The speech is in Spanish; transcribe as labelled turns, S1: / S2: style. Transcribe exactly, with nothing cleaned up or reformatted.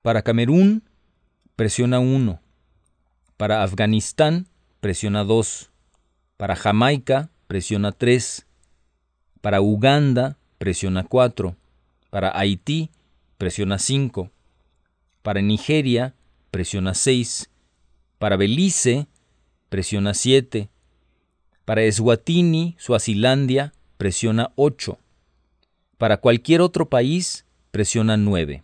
S1: Para Camerún, presiona uno. Para Afganistán, presiona dos. Para Jamaica, presiona tres. Para Uganda, presiona cuatro. Para Haití, presiona cinco. Para Nigeria, presiona seis. Para Belice, presiona siete. Para Eswatini, Suazilandia, presiona ocho. Para cualquier otro país, presiona nueve.